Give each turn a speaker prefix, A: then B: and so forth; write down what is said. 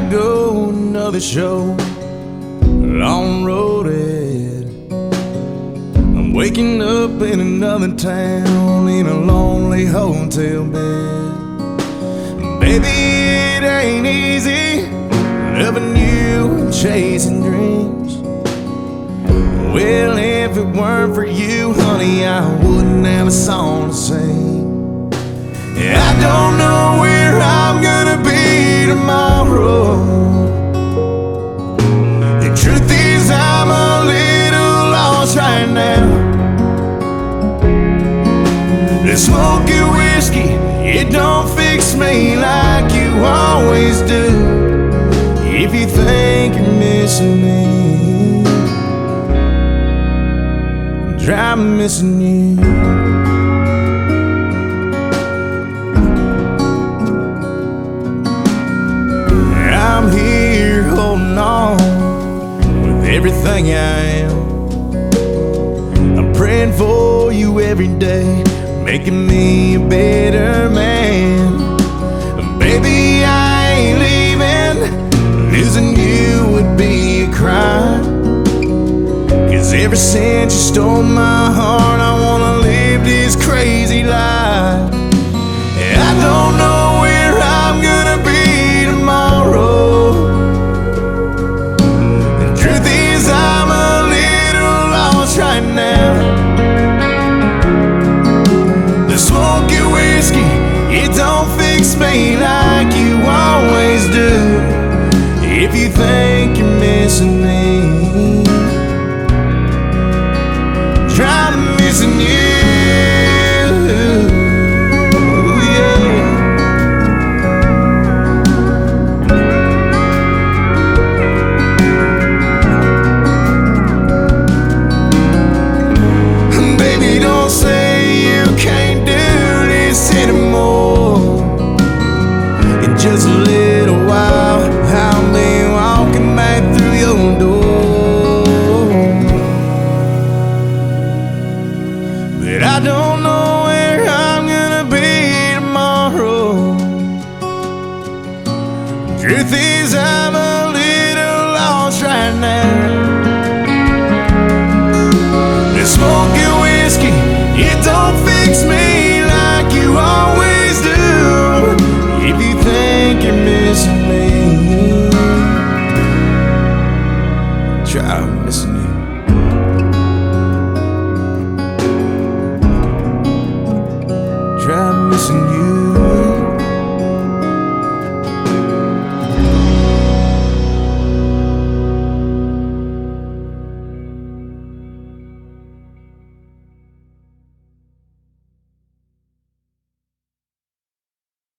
A: go, another show, long roaded. I'm waking up in another town, in a lonely hotel bed. Baby, it ain't easy loving you and chasing dreams. Well, if it weren't for you, honey, I wouldn't have a song to sing. I don't know where I'm gonna be tomorrow. The truth is I'm a little lost right now. The smoky whiskey, it don't fix me like you always do. If you think you're missing me, I'm missing you. I'm here holding on with everything I am. I'm praying for you every day, making me a better man. Baby, I ain't leaving, losing you would be a crime. 'Cause ever since you stole my heart, I wanna live this crazy life. I don't know where I'm gonna be tomorrow. The truth is I'm a little lost right now. The smoky whiskey, it don't fix me like you always do. If you think you're missing me, I'm missing you. Baby, don't say you can't do this anymore. In just a little while, I'll be walking back through your door. But I don't know where I'm gonna be tomorrow. Truth is I'm a little lost right now. The smoky whiskey, it don't fix me like you always do. If you think you're missing me, try missing you. Try missing you.